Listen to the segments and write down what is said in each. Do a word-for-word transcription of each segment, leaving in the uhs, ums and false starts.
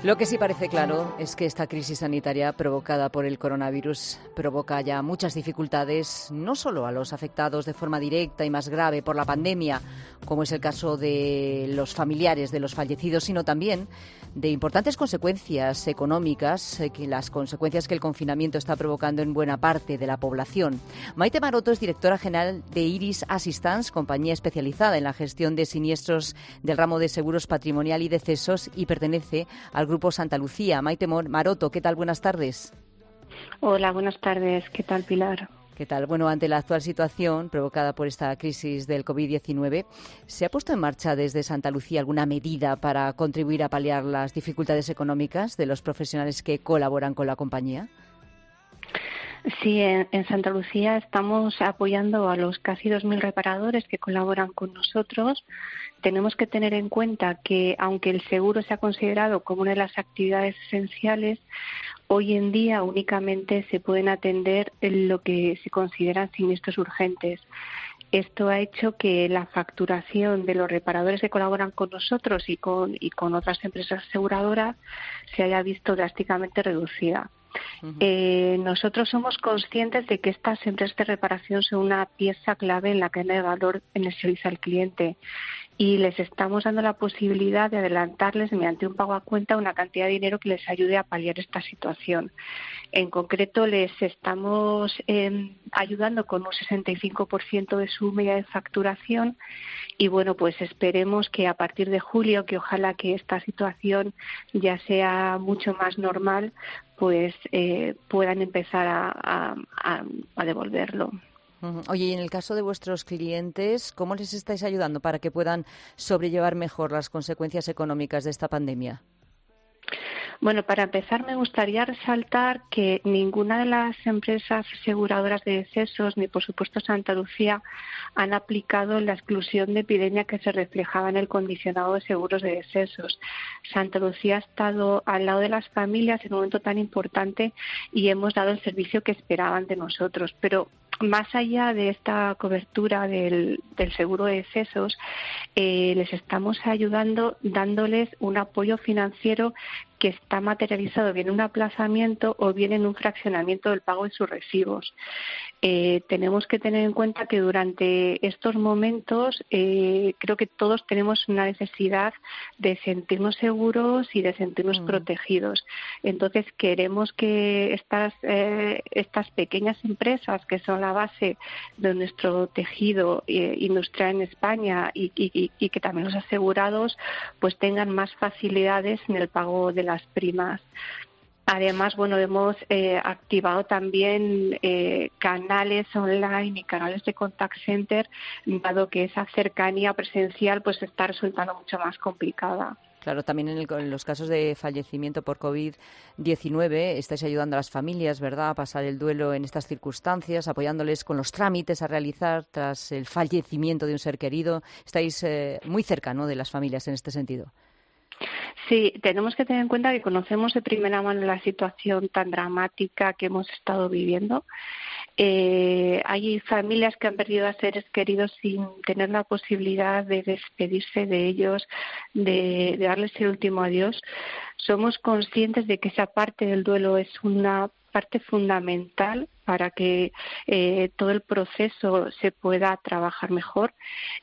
Lo que sí parece claro es que esta crisis sanitaria provocada por el coronavirus provoca ya muchas dificultades, no solo a los afectados de forma directa y más grave por la pandemia, como es el caso de los familiares de los fallecidos, sino también de importantes consecuencias económicas, eh, que las consecuencias que el confinamiento está provocando en buena parte de la población. Maite Maroto es directora general de Iris Assistance, compañía especializada en la gestión de siniestros del ramo de seguros patrimonial y decesos, y pertenece al Grupo Santa Lucía. Maite Maroto, ¿qué tal? Buenas tardes. Hola, buenas tardes. ¿Qué tal, Pilar? ¿Qué tal? Bueno, ante la actual situación provocada por esta crisis del covid diecinueve, ¿se ha puesto en marcha desde Santa Lucía alguna medida para contribuir a paliar las dificultades económicas de los profesionales que colaboran con la compañía? Sí, en, en Santa Lucía estamos apoyando a los casi dos mil reparadores que colaboran con nosotros. Tenemos que tener en cuenta que, aunque el seguro se ha considerado como una de las actividades esenciales, hoy en día únicamente se pueden atender en lo que se consideran siniestros urgentes. Esto ha hecho que la facturación de los reparadores que colaboran con nosotros y con, y con otras empresas aseguradoras se haya visto drásticamente reducida. Uh-huh. Eh, nosotros somos conscientes de que estas empresas de reparación son una pieza clave en la cadena de valor en el servicio al cliente, y les estamos dando la posibilidad de adelantarles mediante un pago a cuenta una cantidad de dinero que les ayude a paliar esta situación. En concreto, les estamos eh, ayudando con un sesenta y cinco por ciento de su media de facturación, y bueno, pues esperemos que a partir de julio, que ojalá que esta situación ya sea mucho más normal, pues eh, puedan empezar a, a, a devolverlo. Oye, y en el caso de vuestros clientes, ¿cómo les estáis ayudando para que puedan sobrellevar mejor las consecuencias económicas de esta pandemia? Bueno, para empezar me gustaría resaltar que ninguna de las empresas aseguradoras de decesos, ni por supuesto Santa Lucía, han aplicado la exclusión de epidemia que se reflejaba en el condicionado de seguros de decesos. Santa Lucía ha estado al lado de las familias en un momento tan importante y hemos dado el servicio que esperaban de nosotros. Pero más allá de esta cobertura del, del seguro de decesos, eh, les estamos ayudando dándoles un apoyo financiero que está materializado bien en un aplazamiento o bien en un fraccionamiento del pago de sus recibos. Eh, tenemos que tener en cuenta que durante estos momentos eh, creo que todos tenemos una necesidad de sentirnos seguros y de sentirnos mm. protegidos. Entonces queremos que estas, eh, estas pequeñas empresas, que son la base de nuestro tejido eh, industrial en España, y, y, y que también los asegurados, pues tengan más facilidades en el pago de las primas. Además, bueno, hemos eh, activado también eh, canales online y canales de contact center, dado que esa cercanía presencial pues está resultando mucho más complicada. Claro, también en, el, en los casos de fallecimiento por covid diecinueve estáis ayudando a las familias, ¿verdad?, a pasar el duelo en estas circunstancias, apoyándoles con los trámites a realizar tras el fallecimiento de un ser querido. Estáis eh, muy cerca, ¿no?, de las familias en este sentido. Sí, tenemos que tener en cuenta que conocemos de primera mano la situación tan dramática que hemos estado viviendo. Eh, hay familias que han perdido a seres queridos sin tener la posibilidad de despedirse de ellos, de, de darles el último adiós. Somos conscientes de que esa parte del duelo es una parte fundamental para que eh, todo el proceso se pueda trabajar mejor,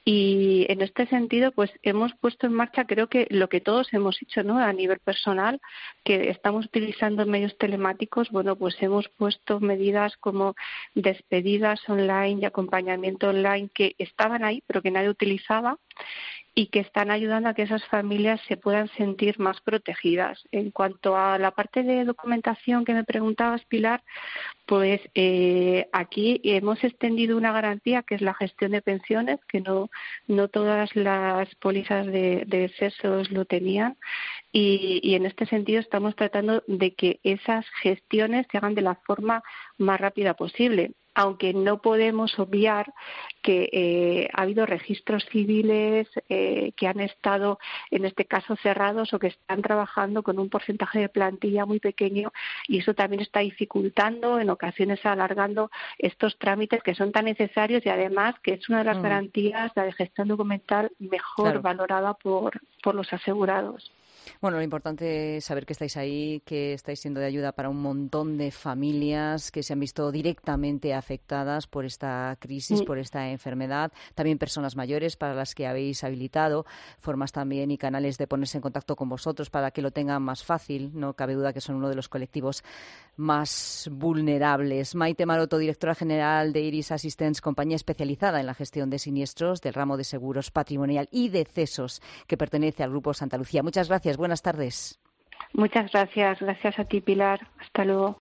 y en este sentido pues hemos puesto en marcha, creo que lo que todos hemos hecho, ¿no?, a nivel personal, que estamos utilizando medios telemáticos. Bueno, pues hemos puesto medidas como despedidas online y acompañamiento online que estaban ahí pero que nadie utilizaba, y que están ayudando a que esas familias se puedan sentir más protegidas. En cuanto a la parte de documentación que me preguntabas, Pilar, pues eh, aquí hemos extendido una garantía que es la gestión de pensiones, que no, no todas las pólizas de, de decesos lo tenían, y, y en este sentido estamos tratando de que esas gestiones se hagan de la forma más rápida posible. Aunque no podemos obviar que eh, ha habido registros civiles eh, que han estado, en este caso, cerrados o que están trabajando con un porcentaje de plantilla muy pequeño, y eso también está dificultando, en ocasiones alargando estos trámites que son tan necesarios, y además que es una de las mm. garantías, la de gestión documental, mejor claro. valorada por, por los asegurados. Bueno, lo importante es saber que estáis ahí, que estáis siendo de ayuda para un montón de familias que se han visto directamente afectadas por esta crisis, por esta enfermedad. También personas mayores para las que habéis habilitado formas también y canales de ponerse en contacto con vosotros para que lo tengan más fácil. No cabe duda que son uno de los colectivos más vulnerables. Maite Maroto, directora general de Iris Assistance, compañía especializada en la gestión de siniestros del ramo de seguros patrimonial y de cesos que pertenece al Grupo Santa Lucía. Muchas gracias. Buenas tardes. Muchas gracias. Gracias a ti, Pilar. Hasta luego.